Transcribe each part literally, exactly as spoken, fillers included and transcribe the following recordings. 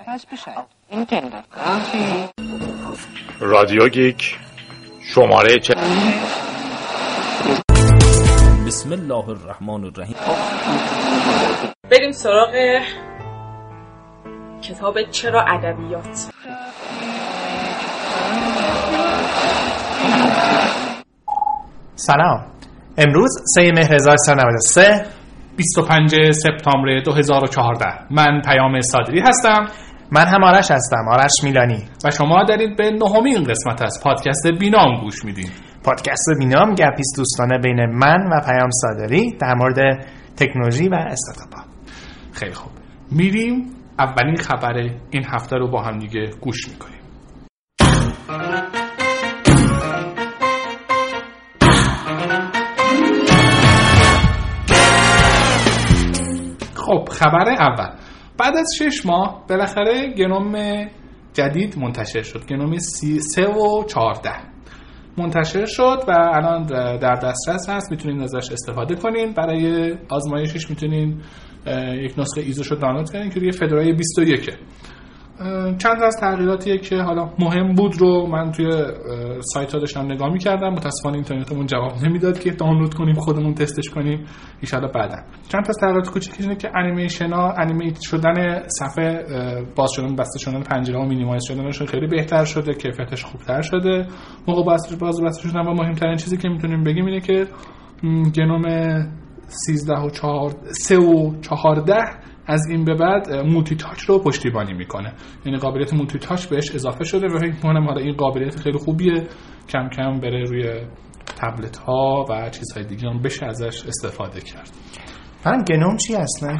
weiß Bescheid. Nintendo. رادیو گیک شماره چه بسم الله الرحمن الرحیم. بریم سراغ کتاب چرا ادبیات. سلام. امروز سه مهر هزار و سیصد و نود و سه بیست و پنجم سپتامبر دو هزار و چهارده. من پیام صادری هستم. من هم آرش هستم، آرش میلانی، و شما دارید به نهمین قسمت از پادکست بینام گوش میدین. پادکست بینام گپیست دوستانه بین من و پیام صادری در مورد تکنولوژی و استارتاپ. خیلی خوب، میریم اولین خبر این هفته رو با هم دیگه گوش میکنیم. خب خبر اول، بعد از شش ماه بالاخره گنوم جدید منتشر شد. گنوم سه و چهارده منتشر شد و الان در دسترس هست، میتونین ازش استفاده کنین. برای آزمایشش میتونین یک نسخه ایزوشو دانلود کنین که روی فدرای بیست و یک. چند از تغییراتیه که حالا مهم بود رو من توی سایت ها داشتم نگاه میکردم. متاسفانه اینترنتمون جواب نمیداد که دانلود کنیم خودمون تستش کنیم. ان شاءالله بعدا. چند تا تغییرات کوچیکی اینه که انیمیشن ها، انیمیت شدن صفحه، باز شدن بسته شدن پنجره و مینیمایز شدنش خیلی بهتر شده، کیفیتش خوبتر شده موقع باز باز بسته شدن. و مهمترین چیزی که میتونیم بگیم اینه که گنوم سیزده و سه و چهارده از این به بعد مولتی تاچ رو پشتیبانی میکنه. یعنی قابلیت مولتی تاچ بهش اضافه شده و فکر میکنم حالا این قابلیت خیلی خوبیه، کم کم بره روی تبلت ها و چیزهای دیگه هم بشه ازش استفاده کرد. من گنوم چی اصلا؟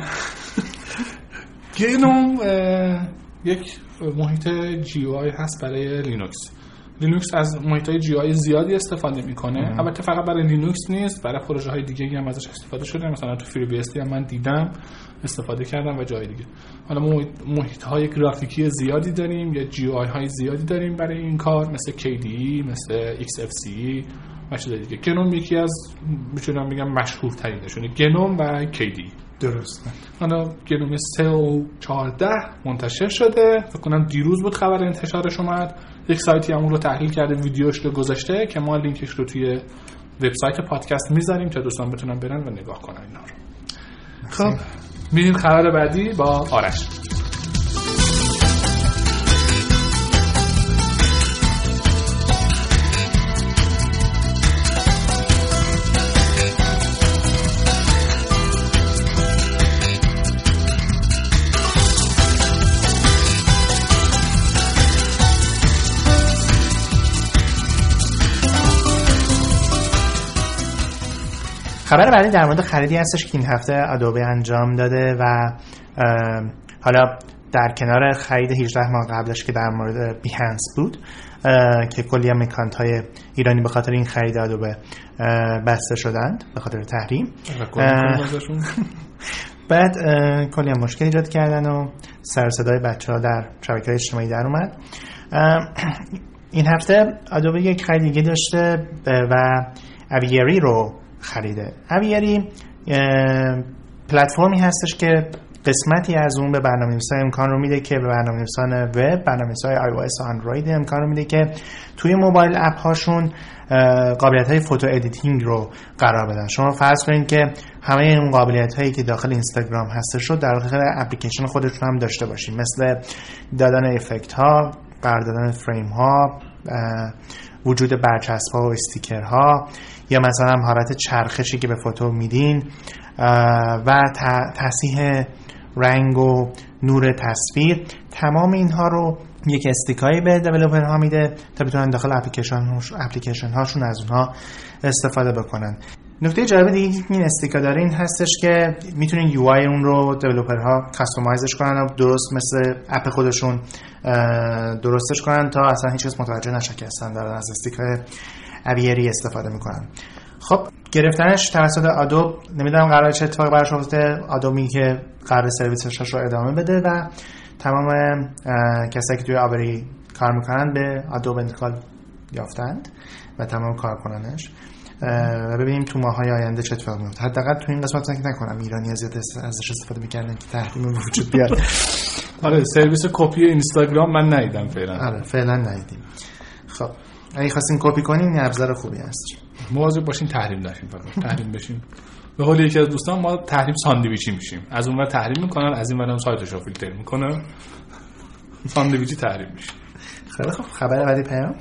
گنوم یک محیط جی او آی هست برای لینوکس. لینوکس از محیط‌های جی او آی زیادی استفاده میکنه. البته فقط برای لینوکس نیست، برای پروژه‌های دیگه‌ای هم ازش استفاده شده. مثلا تو فری بی اس دی هم من دیدم استفاده کردم و جای دیگه. حالا محیط‌های گرافیکی زیادی داریم یا جی او آی های زیادی داریم برای این کار، مثل کی دی ای، مثل ایکس اف سی و چیزای دیگه. گنوم یکی از میتونم بگم مشهورترینشونه، گنوم و کی دی ای. درسته. حالا گنوم سه و چهارده منتشر شده. فکر کنم دیروز بود خبر انتشارش اومد. یک سایتی هم اون رو تحلیل کرده، ویدیوش رو گذاشته که ما لینکش رو توی وبسایت پادکست میذاریم تا دوستان بتونن برن و نگاه کنن اینا رو. خب میریم خبر بعدی با آرش. خبر بعدی در مورد خریدی هستش که این هفته ادوبه انجام داده و حالا در کنار خرید هجده ماه قبلش که در مورد بیهنس بود که کلی هم اکانت های ایرانی به خاطر این خرید ادوبه بسته شدند به خاطر تحریم. بعد کلی هم مشکل ایجاد کردن و سر و صدای بچه‌ها در شبکه‌های اجتماعی در اومد. این هفته ادوبه یک خرید دیگه داشته و اویری رو خریده. اویری پلتفرمی هستش که قسمتی از اون به برنامه‌نویسان امکان رو میده که به برنامه‌نویسان وب، برنامه‌نویسای آی او اس و اندروید امکان رو میده که توی موبایل اپ هاشون قابلیت‌های فوتو ادیتینگ رو قرار بدن. شما فرض کنید که همه اون قابلیت‌هایی که داخل اینستاگرام هستش رو در داخل اپلیکیشن خودتون هم داشته باشین، مثل دادن افکت‌ها، قرار دادن فریم‌ها، وجود برچسب‌ها و استیکرها، یا مثلا حالت چرخشی که به فوتو میدین و تصحیح رنگ و نور تصویر. تمام اینها رو یک استیکایی به دیولپرها میده تا بتونن داخل اپلیکیشن اپلیکیشن هاشون از اونها استفاده بکنن. نکته جالب دیگه که این استیکا داره این هستش که میتونین یو آی اون رو دیولپرها کاستومایزش کنن و درست مثل اپ خودشون درستش کنن تا اصلا هیچ کس متوجه نشه که اصلا دارن از استیکای اویری استفاده میکنن. خب گرفتنش توسط آدوب، نمیدونم قراره چه اتفاقی براش بیفته. آدوبی که قرار سرویسش رو ادامه بده و تمام کسایی که توی اویری کار میکنن به آدوب انتقال یافتند و تمام کارکنانش و ببینیم تو ماهای آینده چه اتفاقی میفته. حداقل تو این قسمت فکر نکنم ایرانی زیاد ازش استفاده میکنن که تحریم وجود بیاد. آره سرویس کپی اینستاگرام من ندیدم فعلا. آره فعلا ندیدیم. خب اگه خواستین کپی کنین این ابزار خوبی هست. مواظب باشین تحریم نشین، فقط تحریم بشین. به قول یکی از دوستان ما تحریم ساندویچی میشیم، از اونور تحریم میکنن، از این ورم سایتش رو فیلتر میکنن، ساندویچی تحریم میشه. خیلی خوب. خبر بعدی پیام.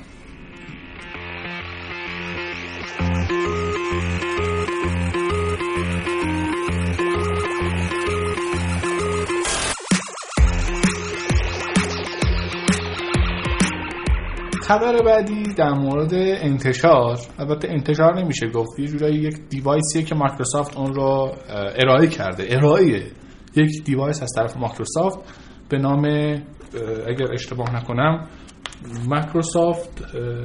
خبر بعدی در مورد انتشار، البته انتشار نمیشه گفت، یه جورایی یک دیوایسیه که مایکروسافت اون رو ارائه کرده. ارائه یک دیوایس از طرف مایکروسافت به نام، اگر اشتباه نکنم، مایکروسافت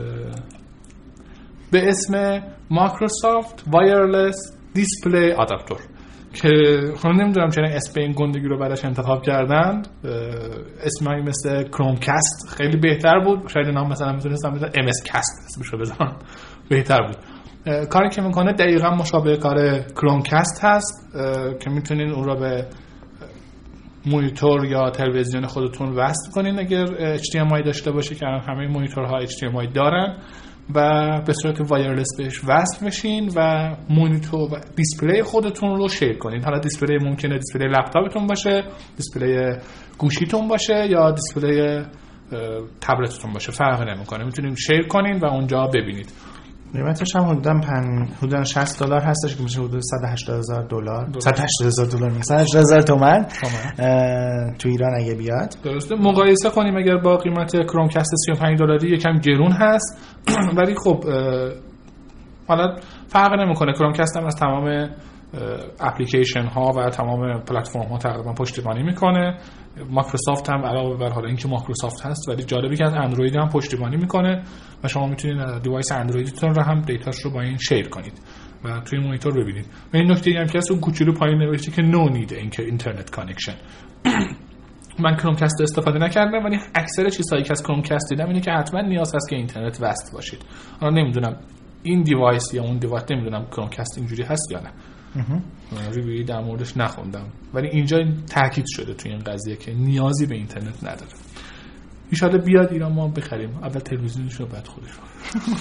به اسم مایکروسافت وایرلس دیسپلی آداپتور که خودم نمیدونم چرا اسم این گندگی رو براش انتخاب کردند. اسمایی مثل کرومکست خیلی بهتر بود، شاید نام مثلا میتونستم مثلا ام اس کست اسمش رو بذارم، بهتر بود. کاری که میکنه دقیقاً مشابه کار کرومکست هست که میتونین اون رو به مونیتور یا تلویزیون خودتون وصل کنین اگر اچ دی ام آی داشته باشه، که همه مونیتورها اچ دی ام آی دارن، و به صورت وایرلس بهش وصل بشین و مونیتور و دیسپلی خودتون رو شیر کنین. حالا دیسپلی ممکنه دیسپلی لپتاپتون باشه، دیسپلی گوشیتون باشه، یا دیسپلی تبلتتون باشه، فرقی نمیکنه. میتونین شیر کنین و اونجا ببینید. قیمتش هم حدوداً حدوداً شصت دلار هستش که میشه حدود صد و هشتاد هزار دلار. صد و هشتاد هزار دلار نیست، صد و هشتاد هزار تومان تو ایران اگه بیاد. درسته. مقایسه کنیم اگر با قیمت کرومکست سی و پنج دلاری یکم گرون هست ولی خب حالا فرق نمیکنه. کرومکست هم از تمام اپلیکیشن ها و تمام پلتفرم ها تقریبا پشتیبانی میکنه. مایکروسافت هم علاوه بر حالا اینکه مایکروسافت هست، ولی جالبی که از اندروید هم پشتیبانی میکنه و شما میتونید دیوایس اندرویدتون رو هم دیتاش رو با این شیر کنید و توی مونیتور ببینید. و این نکته هم که از اون کوچولو پایین نوشته که نو نید اینترنت کانکشن. من کرومکست استفاده نکردم ولی اکثر چیزهایی که از کرومکست دیدم اینه که حتما نیاز هست که اینترنت وصل باشید. حالا نمیدونم این دیوایس یا اون دیوایس، نمیدونم کرومکست اینجوری هست یا نه. ریویوی در موردش نخوندم ولی اینجا تاکید شده توی این قضیه که نیازی به اینترنت نداره. ان شاءالله بیاد ایران ما بخریم، اول تلویزیونش رو بعد خودش رو.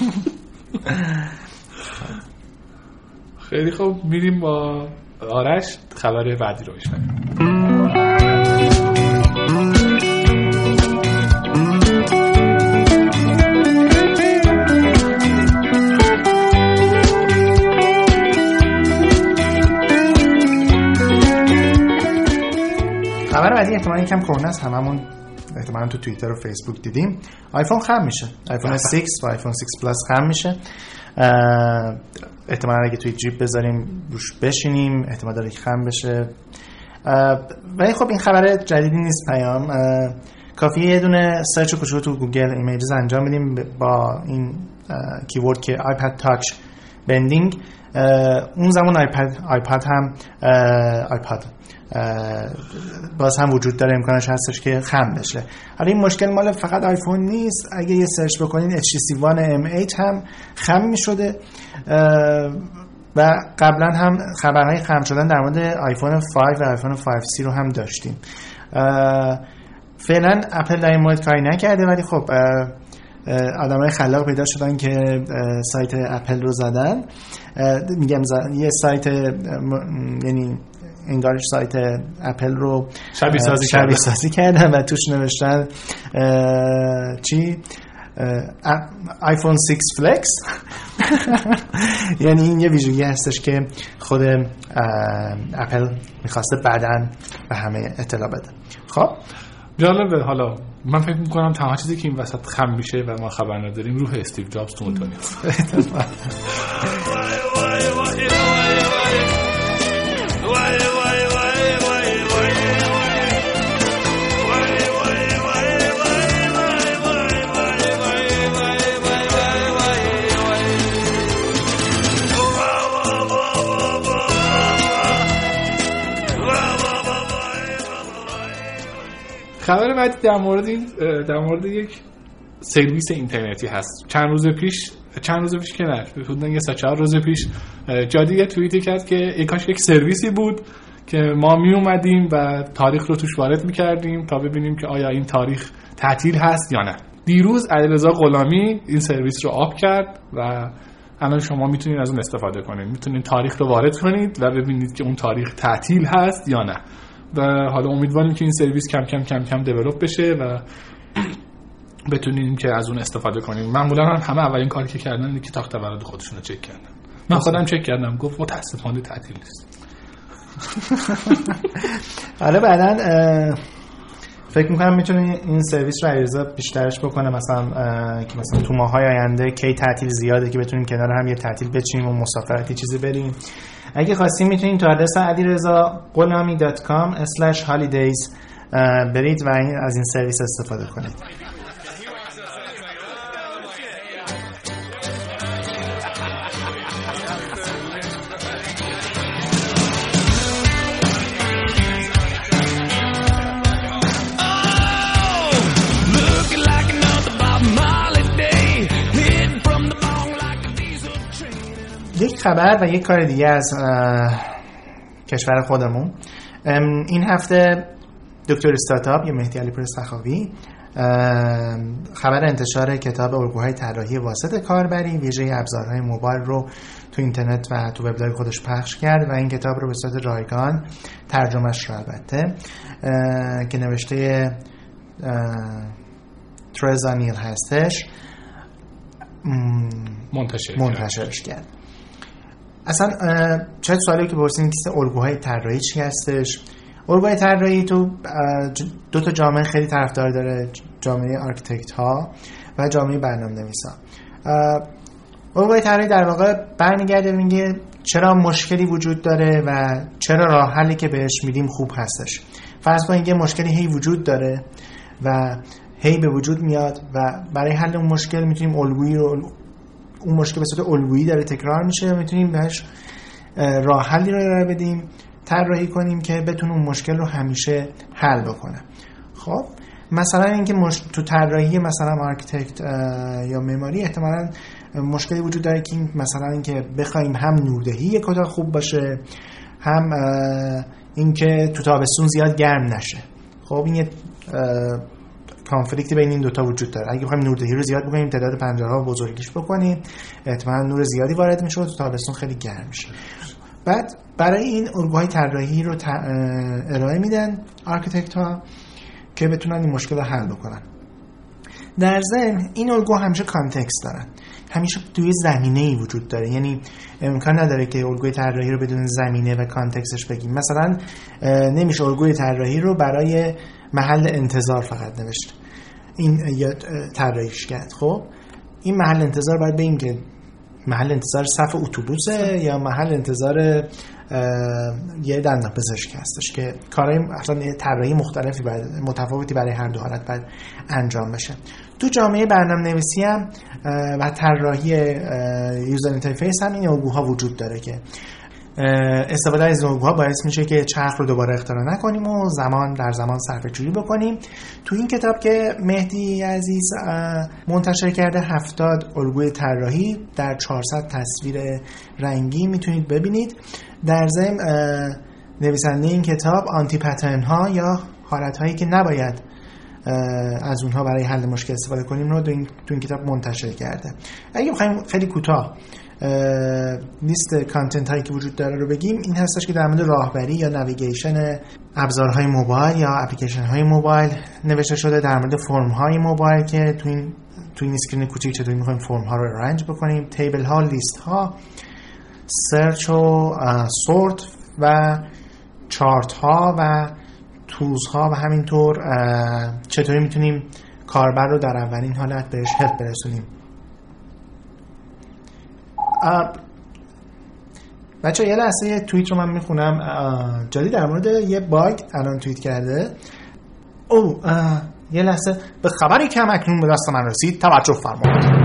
خیلی خوب، میریم با آرش خبر بعدی رو بشنویم. خبر بعدی احتمالاً یکم کهنه است، هممون احتمالاً تو توییتر و فیسبوک دیدیم. آیفون خم میشه، آیفون شش و آیفون شش پلاس خم میشه. احتمالاً اگه توی جیب بذاریم روش بشینیم احتمال داره که خم بشه. ولی خب این خبر جدیدی نیست پیام. کافیه یه دونه سرچ کوچولو تو گوگل ایمیجز انجام بدیم با این کیورد که آیپد تاچ بندینگ. اون زمان آیپد آیپد هم آیپد باز هم وجود داره، امکانش هستش که خم بشه. حالا این مشکل مال فقط آیفون نیست، اگه یه سرچ بکنین اچ تی سی وان ام هیچ هم خم می شده و قبلا هم خبرهای خم شدن در مورد آیفون پنج و آیفون پنج سی رو هم داشتیم. فعلا اپل در این مورد کاری نکرده ولی خب آدمای خلاق پیدا شدن که سایت اپل رو زدن. میگم یه سایت یعنی انگارش سایت اپل رو شبیه سازی, شبیه سازی کردن و توش نوشتن چی؟ آیفون شش فلکس. یعنی این یه ویژگی هستش که خود اپل میخواسته بعداً به همه اطلاع بده. خب جالبه. حالا من فکر میکنم تمام چیزی که این وسط خم میشه و ما خبر نداریم روح استیو جابز تو دنیا. خبر بعدی در مورد این در مورد یک سرویس اینترنتی هست. چند روز پیش چند روز پیش که نه حدودا یه سه چهار روز پیش جادی یه توییتی کرد که کاش یک سرویسی بود که ما می اومدیم و تاریخ رو توش وارد میکردیم تا ببینیم که آیا این تاریخ تعطیل هست یا نه. دیروز علیرضا غلامی این سرویس رو آپ کرد و الان شما میتونید از اون استفاده کنید، میتونید تاریخ رو وارد کنید و ببینید که اون تاریخ تعطیل هست یا نه. و حالا امیدواریم که این سرویس کم کم کم کم دیولپ بشه و بتونیم که از اون استفاده کنیم. معمولا همه اولین کاری که کردن اینه که تاخت تولد خودشون رو چک کردن. من خودم چک کردم، گفت متاسفانه تعطیل نیست. حالا بعداً فکر میکنم میتونه این سرویس رو عریضا بیشترش بکنه، مثلا که مثلا تو ماهای آینده کی تعطیل زیاده که بتونیم کنار هم یه تعطیل بچینیم و مسافرتی چیزی بریم. اگه خواستیم میتونید تو آدرس علیرضا غلامی دات کام اسلش هالیدیز برید و از این سرویس استفاده کنید. یک خبر و یک کار دیگه از کشور خودمون. این هفته دکتر استارتاپ یا مهدی علیپور سخاوی خبر انتشار کتاب الگوهای طراحی واسط کاربری ویژه ابزارهای موبایل رو تو اینترنت و تو وبلاگ خودش پخش کرد و این کتاب رو به صورت رایگان ترجمهش رو البته که نوشته ترزا نیل هستش منتشر منتشرش کرد. اصلا چه سوالی که پرسیدین که الگوهای طراحی چی هستش؟ الگوهای طراحی تو دو تا جامعه خیلی طرفدار داره، جامعه آرکیتکت ها و جامعه برنامه‌نویسا. الگوهای طراحی در واقع برمیگرده میگه چرا مشکلی وجود داره و چرا راه حلی که بهش میدیم خوب هستش. فرض کنید یه مشکلی هی وجود داره و هی به وجود میاد و برای حل اون مشکل میتونیم الگویی رو، اون مشکل به صورت الگویی داره تکرار میشه و میتونیم بهش راه حلی رو ارائه بدیم، طراحی کنیم که بتونه اون مشکل رو همیشه حل بکنه. خب مثلا اینکه مش... تو طراحی مثلا آرکیتکت یا معماری احتمالاً مشکلی وجود داره که مثلا اینکه بخوایم هم نوردهی یک اتاق خوب باشه، هم اینکه تو تابستون زیاد گرم نشه. خب این یه کانفلیکتی بین این دوتا وجود داره. اگه بخوایم نوردهی رو زیاد بکنیم، تعداد پنجره‌ها بزرگیش بکنیم، احتمالاً نور زیادی وارد میشه و تو تابستون خیلی گرم میشه. بعد برای این الگوهای طراحی رو ارائه میدن آرکیتکت ها که بتونن این مشکل رو حل بکنن. در ضمن این الگو همیشه کانتکست دارن، همیشه توی زمینه‌ای وجود داره، یعنی امکان نداره که الگوی طراحی رو بدون زمینه و کانتکستش بگیم. مثلا نمیشه الگوی طراحی رو برای محل انتظار فقط نوشت، این یا طراحیش کرد. خب این محل انتظار باید بگیم که محل انتظار صف اتوبوسه یا محل انتظار یه دندانپزشک هستش که کارهای اصلا طراحی مختلفی باید متفاوتی برای هر دو حالت باید انجام بشه. تو جامعه برنامه‌نویسی هم و طراحی یوزر اینترفیس هم این الگوها وجود داره که استفاده از الگوها باعث میشه که چرخ رو دوباره اختراع نکنیم و زمان در زمان صرفه‌جویی بکنیم. تو این کتاب که مهدی عزیز منتشر کرده هفتاد الگوی طراحی در چهارصد تصویر رنگی میتونید ببینید. در ضمن نویسنده این کتاب آنتی پترن ها یا حالت هایی که نباید از اونها برای حل مشکل استفاده کنیم رو تو این, تو این کتاب منتشر کرده. اگه بخوایم خیلی کوتاه لیست کانتنت هایی که وجود داره رو بگیم، این هستش که در مورد راهبری یا نویگیشن ابزارهای موبایل یا اپلیکیشن های موبایل نوشته شده، در مورد فرم های موبایل که تو این تو این اسکرین کوچیک چطوری می‌خوایم فرم ها رو ارنج بکنیم، تیبل ها، لیست ها، سرچ و سورت و چارت ها و تولز ها و همینطور چطوری میتونیم کاربر رو در اولین حالت بهش هلپ برسونیم. بچه یه لحظه یه توییت رو من میخونم. جادی در مورد یه باگ الان توییت کرده. او یه لحظه، به خبری که هم اکنون به دست من رسید توجه فرمایید.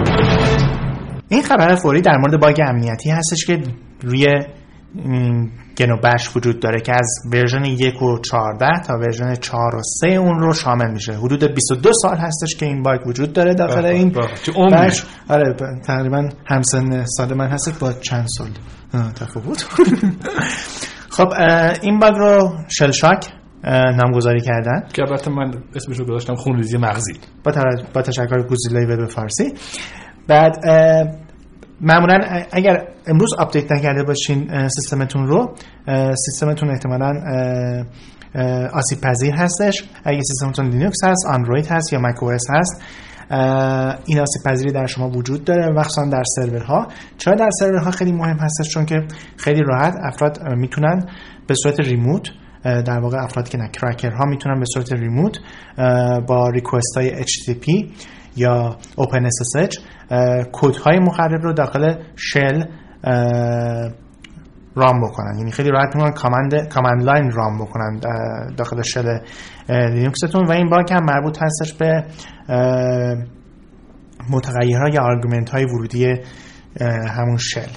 این خبر فوری در مورد باگ امنیتی هستش که روی گنو بش وجود داره که از ورژن یک و چهارده تا ورژن چهار و سه اون رو شامل میشه. حدود بیست و دو سال هستش که این باگ وجود داره داخل این بش. آره تقریبا همسن سال من هست با چند سال تفاوت. خب این باگ رو شل شاک نامگذاری کردن که البته من اسمش رو گذاشتم خونریزی مغزی با, با تشکر گوزیلای وب فارسی. بعد معمولا اگر امروز آپدیت نکرده باشین سیستمتون رو، سیستمتون احتمالاً آسیب پذیر هستش. اگه سیستمتون لینوکس هست، اندروید هست یا مک او اس هست، این آسیب پذیری در شما وجود داره، مخصوصا در سرورها. چرا در سرورها خیلی مهم هستش؟ چون که خیلی راحت افراد میتونن به صورت ریموت، در واقع افرادی که نه کرکرها میتونن به صورت ریموت با ریکوست های اچ تی تی پی یا اوپن اس اس اچ کدهای مخرب رو داخل شل رام بکنن. یعنی خیلی راحت میتونن کامند کامند لاین رام بکنن داخل شل لینوکستون و این باگ هم مربوط هستش به متغیرها یا آرگومنت های ورودی همون شل.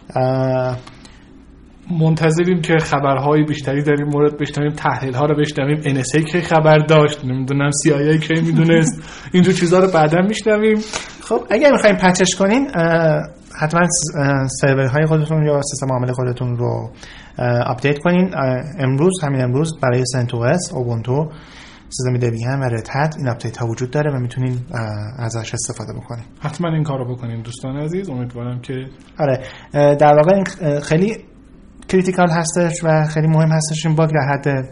منتظریم که خبرهای بیشتری در این مورد بشنویم، تحلیل ها رو بشنویم، ان اس ای که خبر داشت، نمیدونم سی آی ای که میدونست، اینجور چیزا رو بعدا میشنویم. خب اگر میخوایم پچش کنین حتما سرورهای خودتون یا سیستم عامل خودتون رو آپدیت کنین. امروز همین امروز برای سنتوس، اوبونتو، سیستم دبیان و رد هت این آپدیت ها وجود داره و میتونین ازش استفاده بکنین. حتما این کارو بکنین دوستان عزیز. امیدوارم که آره در واقع این خیلی کریتیکال هستش و خیلی مهم هستش. این باگ در حد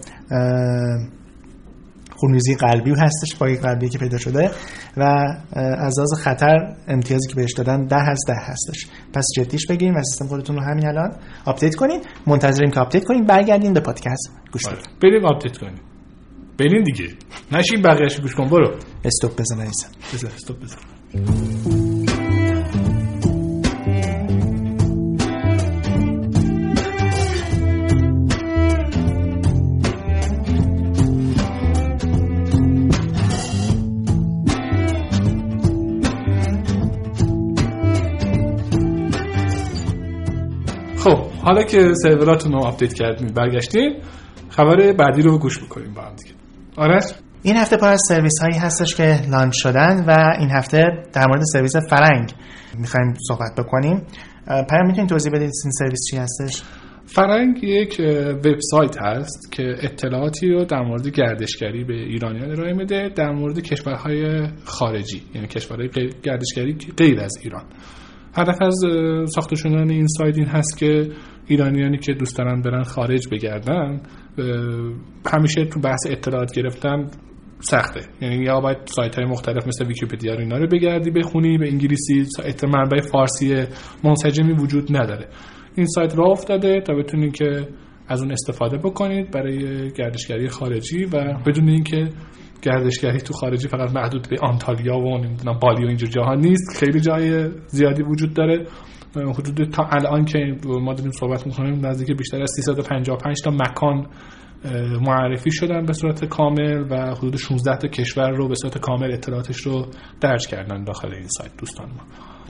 خونریزی قلبی هستش، باگ قلبی که پیدا شده و از لحاظ خطر امتیازی که بهش دادن ده از ده هستش. پس جدیش بگیرین و سیستم خودتون رو همین الان آپدیت کنین. منتظریم که آپدیت کنین برگردین به پادکست گوش بدین. بریم آپدیت کنین. بریم دیگه. نشین بقیه‌اش گوش کن. برو. استاپ بزن عزیزم. بزن استاپ بزن. خب حالا که سروراتون رو آپدیت کردین برگشتین، خبر بعدی رو گوش بکنیم با هم دیگه. آرش این هفته پر از سرویس هایی هستش که لانچ شدن و این هفته در مورد سرویس فرنگ میخوایم صحبت بکنیم. پیام میتونید توضیح بدید این سرویس چی هستش؟ فرنگ یک وبسایت هست که اطلاعاتی رو در مورد گردشگری به ایرانیان ارائه میده در مورد کشورهای خارجی، یعنی کشورهای گردشگری غیر از ایران. هدف از ساخته شدن این سایت این هست که ایرانیانی که دوست دارن برن خارج بگردن همیشه تو بحث اطلاعات گرفتن سخته، یعنی یا باید سایت های مختلف مثل ویکی‌پدیا رو اینا رو بگردی بخونی به انگلیسی، سایت منبع فارسی منسجمی وجود نداره. این سایت راه افتاده تا بتونید که از اون استفاده بکنید برای گردشگری خارجی و بدون اینکه گردشگری تو خارجی فقط محدود به آنتالیا و نمیدونم بالی و اینجور جاها نیست، خیلی جای زیادی وجود داره. حدود تا الان که ما داریم صحبت می‌کنیم نزدیک بیشتر از سیصد و پنجاه و پنج تا مکان معرفی شدن به صورت کامل و حدود شانزده تا کشور رو به صورت کامل اطلاعاتش رو درج کردن داخل این سایت. دوستان ما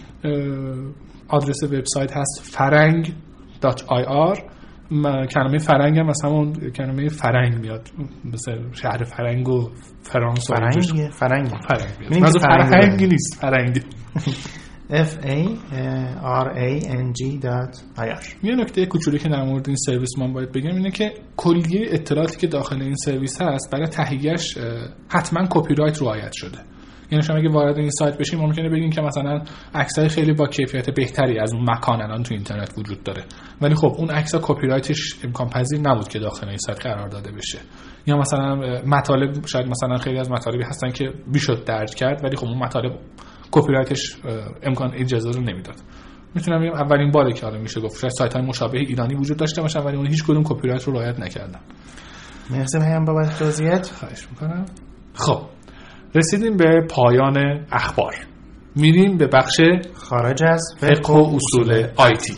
آدرس وبسایت هست فرنگ دات آی آر. کلمه فرنگ هم مثلا اون کلمه فرنگ میاد، مثل شهر فرنگ و فرانسه. فرنگ فرنگ فرنگ میاد، فرنگ نیست، فرنگ F A R A N G dot I R. یه نکته کوچولی که در مورد این سرویس من باید بگم اینه که کلیه اطلاعاتی که داخل این سرویس هست برای تهیه‌اش حتما کپی رایت رعایت شده. یعنی شما اگه وارد این سایت بشین ممکنه بگین که مثلا عکسای خیلی با کیفیت بهتری از اون مکان الان تو اینترنت وجود داره، ولی خب اون عکس‌ها کپی رایتش امکان پذیر نبود که داخل این سایت قرار داده بشه. یا مثلا مطالب شاید مثلا خیلی از مطالبی هستن که میشد درج کرد ولی خب اون مطالب کپی رایتش امکان اجازه رو نمیداد. میتونم بگم اولین باره که حالا میشه گفت شاید سایت‌های مشابه ایرانی وجود داشته باشن ولی اون هیچ کدوم کپی رایت رو رعایت نکردن. مرسی هم بابت توضیحات. خواهش میکنم. خب رسیدیم به پایان اخبار. میریم به بخش خارج از فقه و اصول آیتی.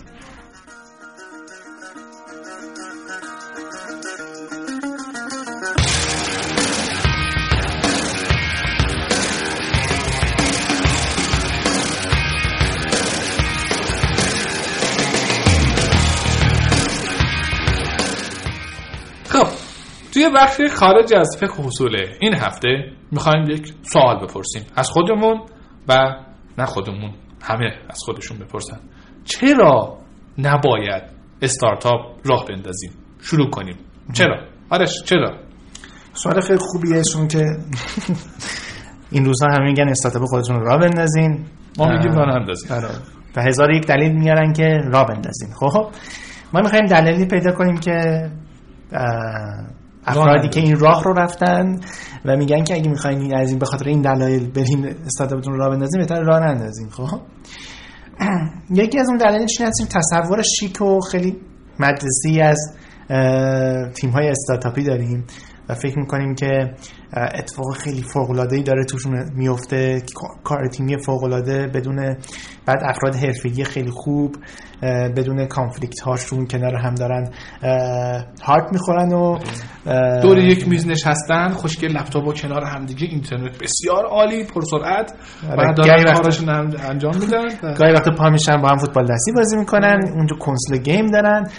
توی بخش خارج از فقه اصول این هفته میخوایم یک سوال بپرسیم از خودمون و نه خودمون، همه از خودشون بپرسن. چرا نباید استارتاپ راه بندازیم؟ شروع کنیم. چرا؟ آرش چرا؟ سوال خیلی خوبیه، چون که این روزها همه میگن استارتاپ خودتون رو راه بندازین، ما میگیم راه اندازین. آره. و هزار یک دلیل میارن که راه بندازین. خب ما میخوایم دلیلی پیدا کنیم که افرادی که این راه رو رفتن و میگن که اگه میخواین از این به خاطر این دلایل برین استارتاپتون رو راه بندازین، بهتره راه نندازین. خب یکی از اون دلایلش اینه که تصور شیک و خیلی مدرسه‌ای از تیم‌های استارتاپی داریم و فکر میکنیم که اتفاق خیلی فوق‌العاده‌ای داره توشون میفته، کار تیمی فوق‌العاده بدون بعد افراد حرفه‌ای خیلی خوب بدون کانفلیکت هاشون کنار هم دارن هارت میخورن و دور یک میز نشستن، خوشگل لپتاپ و کنار هم دیگه، اینترنت بسیار عالی پرسرعت و دارن کاراشون انجام میدن. گاهی وقتا پا میشن با هم فوتبال دستی بازی میکنن، اونجا کنسول گیم دارن.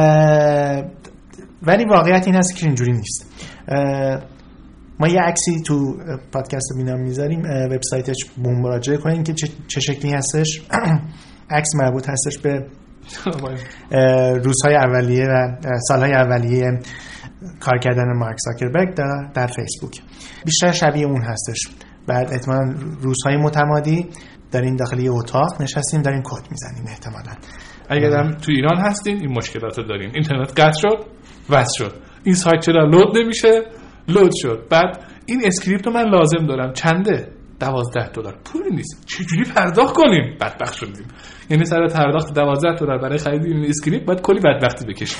ولی واقعیت این هست که اینجوری نیست. ما یه عکسی تو پادکست بینا میذاریم، وبسایتش مراجعه کنین که چه شکلی هستش. عکس مربوط هستش به روزهای اولیه و سالهای اولیه کار کردن مارک زاکربرگ در, در فیسبوک. بیشتر شبیه اون هستش. بعد احتمالاً روزهای متمادی دارین داخل یه اتاق نشستیم دارین کد میزنین. احتمالاً اگر هم تو ایران هستین این مشکلات رو دارین، اینترنت قطع شد، وصل شد، این سایت چرا لود نمیشه، لود شد، بعد این اسکریپت رو من لازم دارم، چنده؟ دوازده دلار، پولی نیست، چجوری پرداخت کنیم؟ بدبخت شدیم. یعنی سر پرداخت دوازده دلار برای خرید این اسکریپت باید کلی بدبختی بکشیم.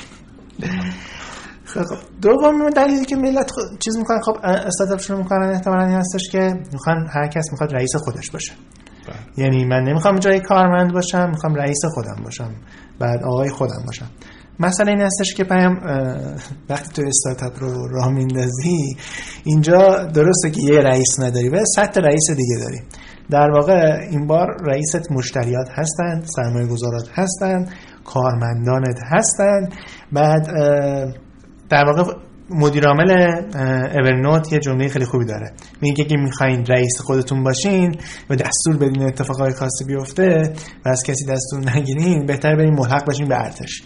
خب دوم دلیلی که ملت خ... چیز میکنن، خب استارتاپ شروع میکنن، احتمالاً این هستش که میخوان هر کس میخواد رئیس خودش باشه. بله. یعنی من نمیخوام جای کارمند باشم، میخوام رئیس خودم باشم، بعد آقای خودم باشم. مثلا این هستش که پیام وقتی تو استارتاپ رو راه میندازی، اینجا درسته که یه رئیس نداری و صد تا رئیس دیگه داری. در واقع این بار رئیست مشتریات هستن، سرمایه گذارات هستن، کارمندانت هستن. بعد در واقع مدیر عامل اورنوت یه جمله خیلی خوبی داره، میگه که میخواین رئیس خودتون باشین و دستور بدین اتفاقای خاصی بیفته و از کسی دستور نگیرین، بهتره برین ملحق باشین به ارتش.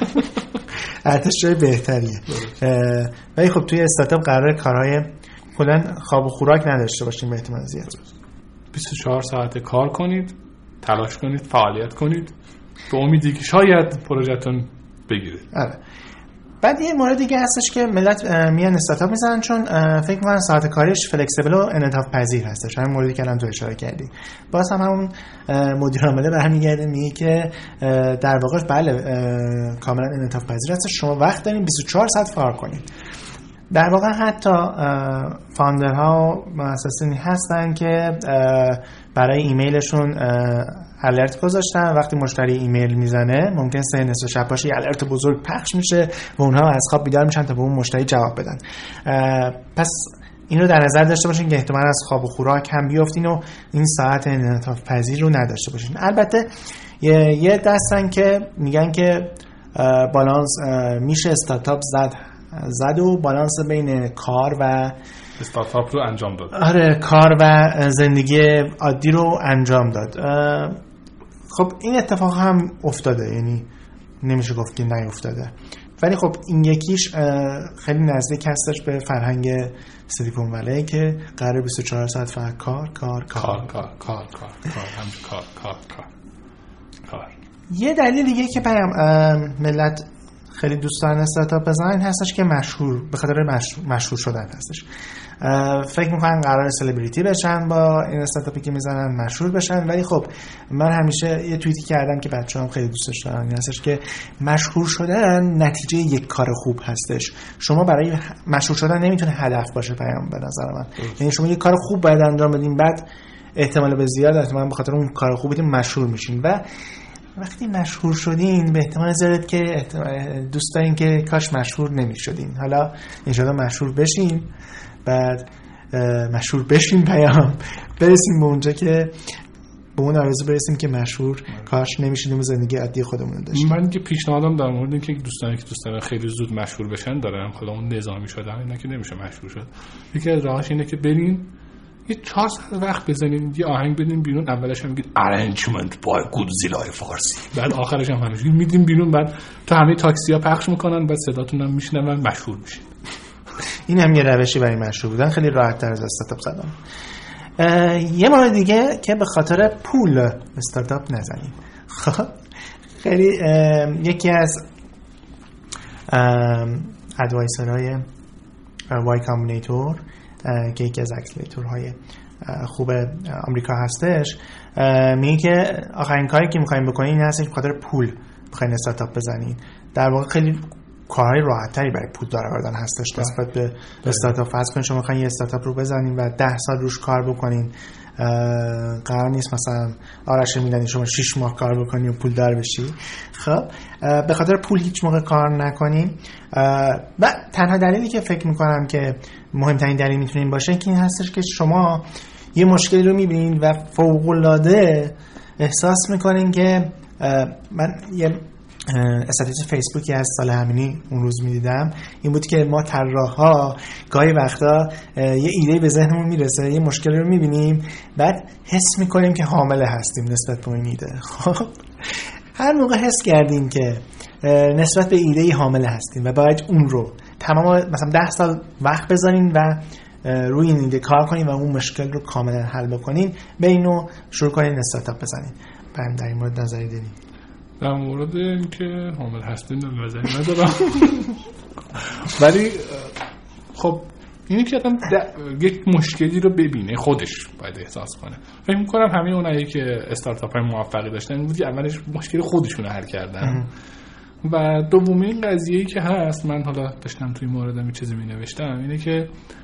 ارتش جای بهتریه. ولی خب توی استارتاپ قراره کارهای کلاً خواب و خوراک نداشته باشین به احتمال زیاد. بیست و چهار ساعت کار کنید، تلاش کنید، فعالیت کنید به امیدی که شاید پروژهتون بگیره. آره. بعد یه مورد دیگه هستش که ملت میان استارتاپ میزنن چون فکر میکنن ساعت کاریش فلکسیبل و انعطاف پذیر هستش. همین موردی که الان تو اشاره کردی. باز هم همون مدیر عامل برمیگرده میگه که در واقع بله کاملا انعطاف پذیر هستش، شما وقت دارین بیست و چهار ساعت کار کنید. در واقع حتی فاوندرها و مؤسسانی هستن که برای ایمیلشون الرت گذاشتن، وقتی مشتری ایمیل میزنه ممکن سه نصف شب باشه یه الرت بزرگ پخش میشه و اونها از خواب بیدار میشن تا به اون مشتری جواب بدن. پس این رو در نظر داشته باشین که احتمال از خواب و خوراک هم بیافتین و این ساعت انعطاف پذیر رو نداشته باشین. البته یه, یه دستن که میگن که بالانس میشه استارتاپ زد زد و بالانس بین کار و استارتاپ رو انجام داد. آره کار و زندگی عادی رو انجام داد. خب این اتفاق هم افتاده، یعنی نمیشه گفت که نیفتاده، ولی خب این یکیش خیلی نزدیک هستش به فرهنگ سیلیکون ولی که قرار بیست و چهار ساعت فقط کار کار کار کار کار کار کار کار هم کار کار کار کار. یه دلیل دیگه که پیام ملت خیلی دوست دارن استارتاپ بزنن هستش که مشهور به خاطر مشهور, مشهور شدن هستش. فکر میکنن قرار سلبریتی بشن با این استارتاپی که میزنن، مشهور بشن. ولی خب من همیشه یه توییتی کردم که بچه‌ها هم خیلی دوستش دارن، این هستش که مشهور شدن نتیجه یک کار خوب هستش. شما برای مشهور شدن نمیتونه هدف باشه پیام به نظر من. یعنی شما یه کار خوب باید انجام بدین، بعد احتمال به زیاد احتمال به خاطر اون کار خوبتون مشهور میشین و وقتی مشهور شدین به احتمال زیاد که دوست دارین که کاش مشهور نمیشدین. حالا انشاءالله مشهور بشین، بعد مشهور بشین پیام برسیم به اونجا که به اون آرزو برسیم که مشهور کاش نمیشدیم و زندگی عادی خودمون رو داشتیم. من که پیشنهادم در مورد اینکه دوستانی که دوستان خیلی زود مشهور بشن دارم، حالا اون نظامی شدن اینا که نمیشه مشهور شد، یکی از راهاش اینه که برین یه چهار ساعت وقت بزنین یه آهنگ بدین بیرون، اولش هم میگید arrangement by گودزیلای فارسی، بعد آخرش هم همینجوری میدین بیرون، بعد تو همه تاکسی‌ها پخش میکنن، بعد صداتون هم میشنون، مشهور میشین. این هم یه روشی برای مشهور بودن، خیلی راحت تر از استارتاپ زدن. یه مورد دیگه که به خاطر پول استارتاپ نزنید. خب خیلی یکی از ادوایسرهای وای کامبینیتور که یکی از اکسلراتورهای خوب آمریکا هستش میگه که آخرین کاری که میخواین بکنین این هستش به خاطر پول میخواین استارتاپ بزنین. در واقع خیلی کارهای راحت‌تری برای پول درآوردن هستش نسبت به استارتاپ. فرض کنید شما میخواین یه استارتاپ رو بزنین و ده سال روش کار بکنین، قرار نیست مثلا آرش میلانی شما شش ماه کار بکنی و پول دار بشی. خب به خاطر پول هیچ موقع کار نکنین. و تنها دلیلی که فکر میکنم که مهمترین دلیل میتونین باشه که این هستش که شما یه مشکلی رو میبینین و فوق‌العاده احساس میکنین که من یه استاتیک فیسبوکی از سال همینی اون روز میدیدم، این بود که ما طراحا گاهی وقتا یه ایده به ذهنمون میرسه، یه مشکلی رو میبینیم، بعد حس میکنیم که حامله هستیم نسبت به این ایده. خب هر موقع حس کردیم که نسبت به ایده حامله هستیم و باید اون رو تمام مثلا ده سال وقت بذارین و روی این ایده کار کنین و اون مشکل رو کاملا حل بکنین، به اینو شروع کنین استارتاپ بزنین. برام در این مورد نظری دارین؟ در مورد اینکه حامل هستین نظری ندارم، ولی خب اینی که آدم یک مشکلی رو ببینه خودش باید احساس کنه. فکر می‌کنم همه اونایی که استارتاپ‌های موفقی داشتن بود که اولش مشکل خودشون رو حل کردن. و دومین قضیه‌ای که هست، من حالا داشتم توی موردم یه چیزی می‌نوشتم، اینه که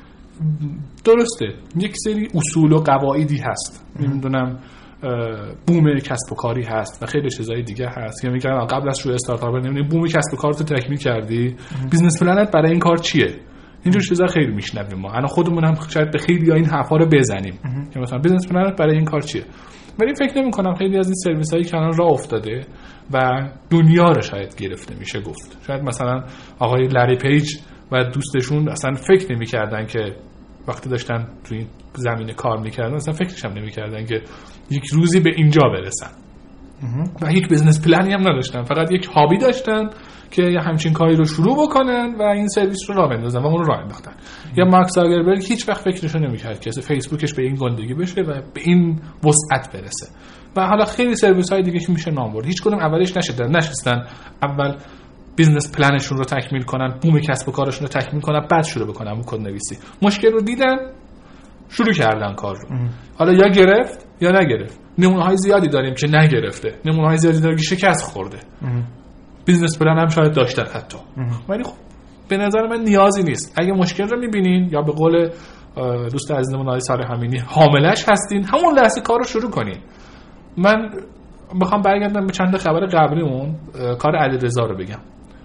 درسته یک سری اصول و قواعدی هست، نمیدونم بوم کسب و کاری هست و خیلی چیزای دیگه هست که میگن قبل از شروع استارتاپ نمیدونی بوم کسب و کارت رو تکمیل کردی، بیزنس پلنت برای این کار چیه، اینجور چیزا خیلی میشنویم ما. الان خودمون هم شاید به خیلی این حرفا رو بزنیم که مثلا بیزنس پلنت برای این کار چیه، ولی فکر نمی کنم خیلی از این سرویسایی که الان راه افتاده و دنیا رو شاید گرفته میشه گفت. شاید مثلا آقای لری پیج و دوستشون اصلا فکر نمی‌کردن که وقتی داشتن توی این زمینه کار میکردن اصلا فکرش هم نمیکردن که یک روزی به اینجا برسن و یک بیزنس پلنی هم نداشتن، فقط یک هابی داشتن که یه همچین کاری رو شروع بکنن و این سرویس رو راه بندازن و اون رو راه انداختن. یا مارک زاکربرگ هیچ وقت فکرش رو نمیکرد که فیسبوکش به این گندگی بشه و به این وسعت برسه. و حالا خیلی سرویس های دیگه که میشه نام برد، هیچ کدوم اولش نشدن نشستن اول بیزنس پلنشون رو تکمیل کنن، بوم کسب و کارشون رو تکمیل کنن، بعد شروع بکنن اون کد نویسی. مشکل رو دیدن، شروع کردن کار رو. ام. حالا یا گرفت یا نگرفت. نمونه‌های زیادی داریم که نگرفته، نمونه‌های زیادی داریم که شکست خورده. ام. بیزنس پلن هم شاید داشتن حتی. ولی خب به نظر من نیازی نیست. اگه مشکل رو می‌بینین یا به قول دوست عزیزمون آقای صالح امینی حاملش هستین، همون لحظه کار رو شروع کنین. من میخوام برگردم به چند خبر قبلیمون، کار علیرضا رو بگم.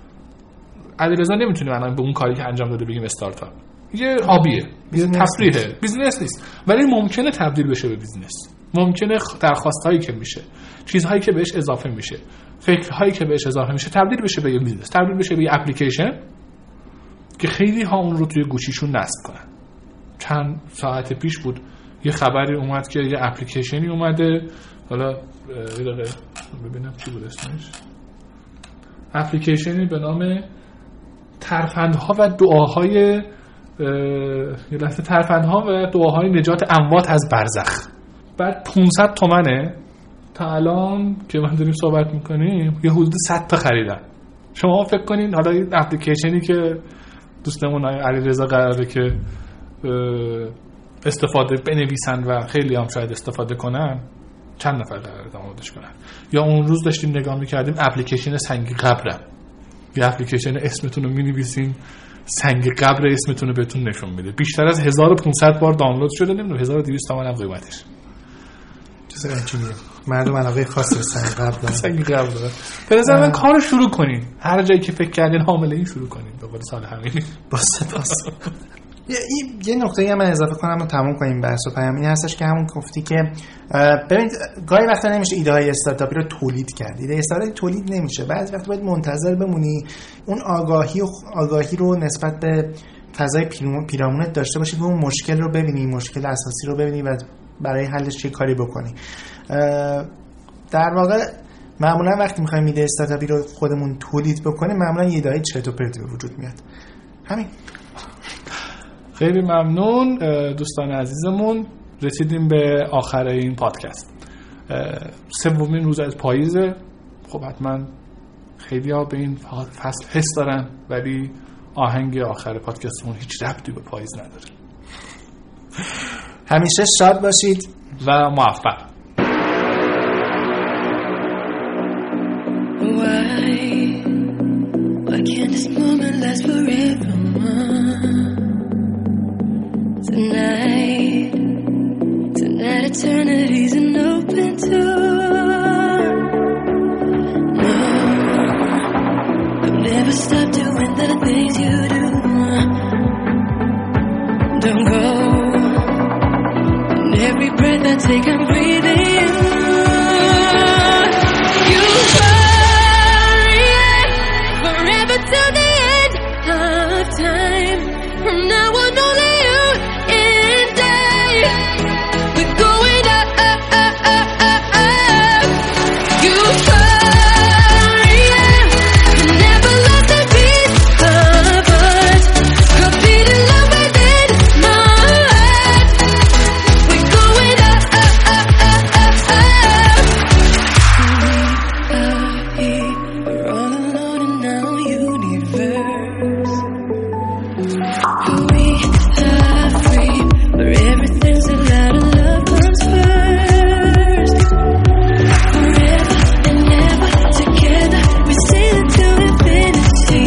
علیرضا نمیتونیم الان به اون کاری که انجام داده بگیم استارتاپ. یه هابیه، یه تفریحه، بیزنس نیست، ولی ممکنه تبدیل بشه به بیزنس. ممکنه درخواستایی که میشه، چیزهایی که بهش اضافه میشه، فکرهایی که بهش اضافه میشه تبدیل بشه به یه بیزنس، تبدیل بشه به یه اپلیکیشن که خیلی ها اون رو توی گوشیشون نصب کنن. چند ساعت پیش بود یه خبری اومد که یه اپلیکیشنی اومده، حالا یه دقیقه ببینم چی بود اسمش، اپلیکیشنی به نام ترفندها و دعاهای یه لحظه ترفندها و دعاهای نجات اموات از برزخ. بعد پانصد تومنه تا الان که من داریم صحبت میکنیم یه حدود صد تا خریدن. شما فکر کنین حالا این اپلیکیشنی که دوستمون علیرضا قراره که استفاده بنویسن و خیلی هم شاید استفاده کنن، چند نفر قراره دانلودش کنن. یا اون روز داشتیم نگاه میکردیم اپلیکیشن سنگ قبرم، یه اپلیکیشن اسمتون رو مینویسین سنگ قبر اسمتون رو بهتون نشون میده، بیشتر از هزار و پانصد بار دانلود شده، نمیدونم هزار و دویست تومن هم قیمتش. چیز عجیبیه، مردم علاقه خاصی به سنگ قبر دارن. سنگ قبر دارن. به نظر من کارو شروع کنین، هر جایی که فکر کردین حامله این شروع کنین. به قول سال همین با سپاس. یه نقطه‌ای هم من اضافه کنم و تموم کنیم بحث و پیام این هستش که همون گفتی که ببینید گاهی وقتا نمیشه ایده های استارتاپی رو تولید کرد. ایده استارتاپی تولید نمیشه، بعضی وقتا باید منتظر بمونی اون آگاهی و آگاهی رو نسبت به فضای پیرامونت داشته باشی که اون مشکل رو ببینی، مشکل اساسی رو ببینی و برای حلش چه کاری بکنی. در واقع معمولا وقتی می‌خوایم ایده استارتاپی رو خودمون تولید بکنیم معمولا یه ایده چرت و پرتی به وجود میاد. همین. خیلی ممنون دوستان عزیزمون، رسیدیم به آخر این پادکست. سومین روز از پاییزه. خب حتما خیلی ها به این فصل حس دارن، ولی آهنگ آخر پادکستمون هیچ ربطی به پاییز نداره. همیشه شاد باشید و موفق. Why, why can't this moment last forever? Tonight, tonight eternity's an open door. No, I'll never stop doing the things you do. Don't go, and every breath I take I'm breathing. You hurry forever till the end of time. From now on only you and I. We're going up, up, up, up, up, up. You hurry, you never lost a piece of us. You're beating love within my heart. We're going up, up, up, up, up, up. We are here, we're all alone in our universe. We are free, where everything's allowed and love comes first. Forever and ever together, we sail into infinity.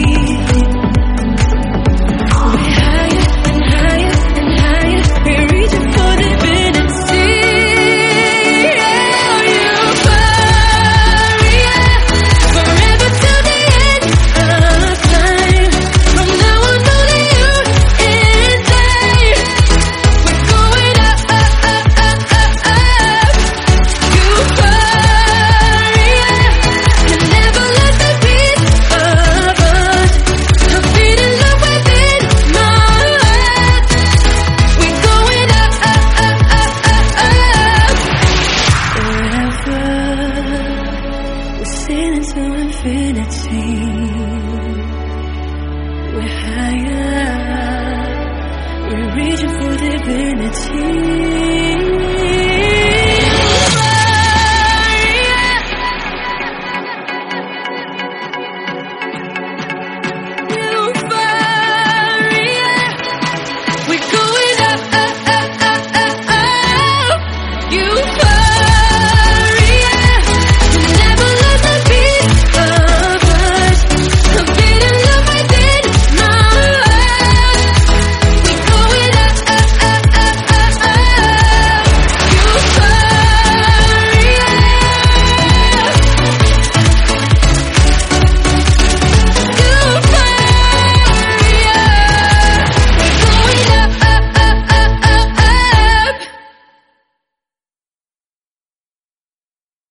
We're higher and higher and higher, we're reaching for divinity. Oh, you hurry, forever till the end of time. From now on, only you and I. We're going up, up, up, up, up, up. You hurry, you never let the piece of us. You're beating love within my heart. We're going up, up, up, up, up, up. Forever, we're sailing to infinity. We're higher, we're reaching for divinity.